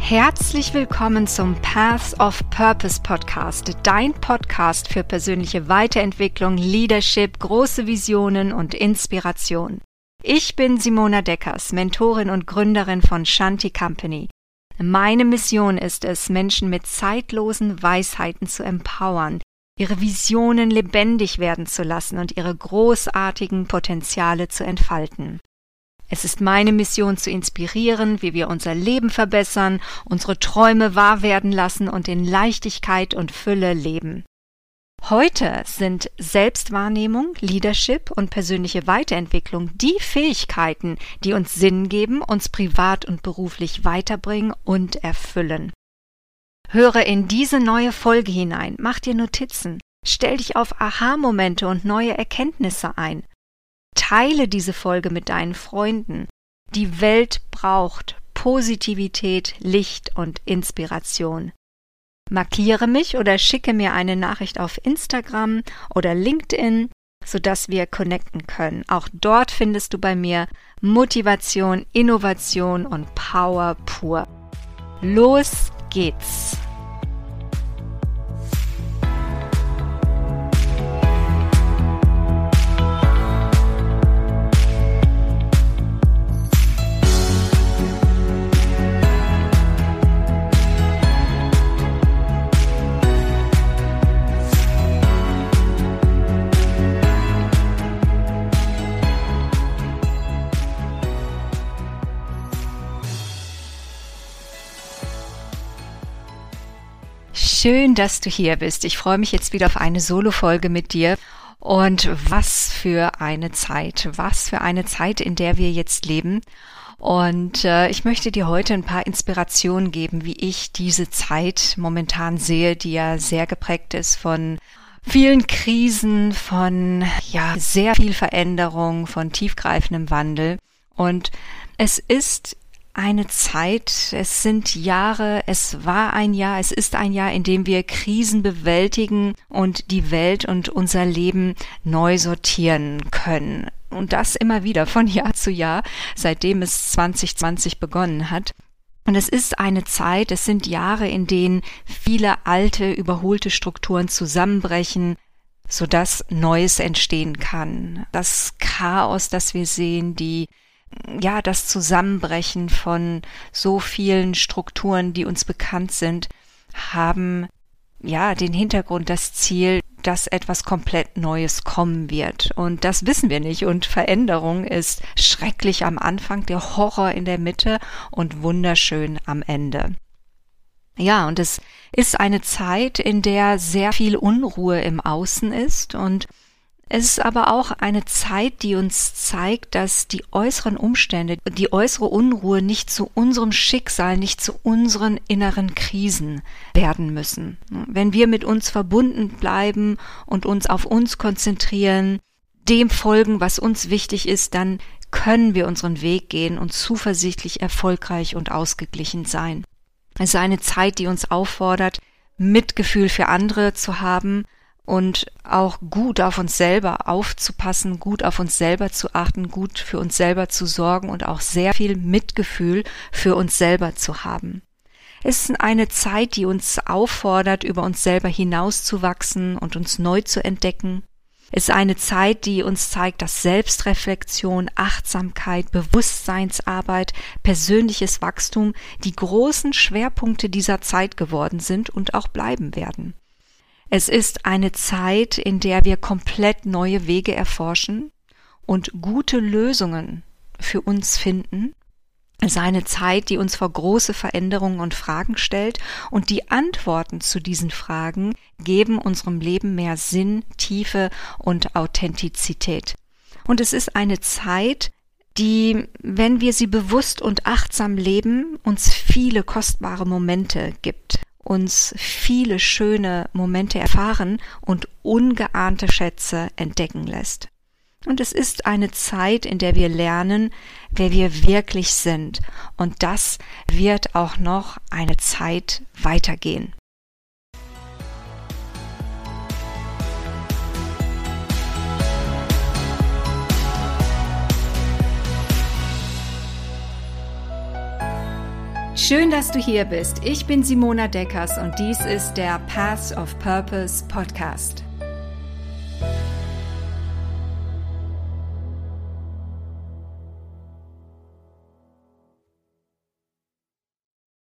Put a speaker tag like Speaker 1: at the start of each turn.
Speaker 1: Herzlich willkommen zum Paths of Purpose Podcast, dein Podcast für persönliche Weiterentwicklung, Leadership, große Visionen und Inspiration. Ich bin Simona Deckers, Mentorin und Gründerin von Shanti Company. Meine Mission ist es, Menschen mit zeitlosen Weisheiten zu empowern, ihre Visionen lebendig werden zu lassen und ihre großartigen Potenziale zu entfalten. Es ist meine Mission zu inspirieren, wie wir unser Leben verbessern, unsere Träume wahr werden lassen und in Leichtigkeit und Fülle leben. Heute sind Selbstwahrnehmung, Leadership und persönliche Weiterentwicklung die Fähigkeiten, die uns Sinn geben, uns privat und beruflich weiterbringen und erfüllen. Höre in diese neue Folge hinein, mach dir Notizen, stell dich auf Aha-Momente und neue Erkenntnisse ein. Teile diese Folge mit deinen Freunden. Die Welt braucht Positivität, Licht und Inspiration. Markiere mich oder schicke mir eine Nachricht auf Instagram oder LinkedIn, sodass wir connecten können. Auch dort findest du bei mir Motivation, Innovation und Power pur. Los geht's! Schön, dass du hier bist. Ich freue mich jetzt wieder auf eine Solo-Folge mit dir. Und was für eine Zeit, in der wir jetzt leben. Und ich möchte dir heute ein paar Inspirationen geben, wie ich diese Zeit momentan sehe, die ja sehr geprägt ist von vielen Krisen, von sehr viel Veränderung, von tiefgreifendem Wandel. Und es ist eine Zeit, es sind Jahre, es ist ein Jahr, in dem wir Krisen bewältigen und die Welt und unser Leben neu sortieren können. Und das immer wieder von Jahr zu Jahr, seitdem es 2020 begonnen hat. Und es ist eine Zeit, es sind Jahre, in denen viele alte, überholte Strukturen zusammenbrechen, sodass Neues entstehen kann. Das Chaos, das wir sehen, das Zusammenbrechen von so vielen Strukturen, die uns bekannt sind, haben den Hintergrund, das Ziel, dass etwas komplett Neues kommen wird. Und das wissen wir nicht. Und Veränderung ist schrecklich am Anfang, der Horror in der Mitte und wunderschön am Ende. Ja, und es ist eine Zeit, in der sehr viel Unruhe im Außen ist, und es ist aber auch eine Zeit, die uns zeigt, dass die äußeren Umstände, die äußere Unruhe nicht zu unserem Schicksal, nicht zu unseren inneren Krisen werden müssen. Wenn wir mit uns verbunden bleiben und uns auf uns konzentrieren, dem folgen, was uns wichtig ist, dann können wir unseren Weg gehen und zuversichtlich, erfolgreich und ausgeglichen sein. Es ist eine Zeit, die uns auffordert, Mitgefühl für andere zu haben, und auch gut auf uns selber aufzupassen, gut auf uns selber zu achten, gut für uns selber zu sorgen und auch sehr viel Mitgefühl für uns selber zu haben. Es ist eine Zeit, die uns auffordert, über uns selber hinauszuwachsen und uns neu zu entdecken. Es ist eine Zeit, die uns zeigt, dass Selbstreflexion, Achtsamkeit, Bewusstseinsarbeit, persönliches Wachstum die großen Schwerpunkte dieser Zeit geworden sind und auch bleiben werden. Es ist eine Zeit, in der wir komplett neue Wege erforschen und gute Lösungen für uns finden. Es ist eine Zeit, die uns vor große Veränderungen und Fragen stellt, und die Antworten zu diesen Fragen geben unserem Leben mehr Sinn, Tiefe und Authentizität. Und es ist eine Zeit, die, wenn wir sie bewusst und achtsam leben, uns viele kostbare Momente gibt, uns viele schöne Momente erfahren und ungeahnte Schätze entdecken lässt. Und es ist eine Zeit, in der wir lernen, wer wir wirklich sind. Und das wird auch noch eine Zeit weitergehen. Schön, dass du hier bist. Ich bin Simona Deckers und dies ist der Paths of Purpose Podcast.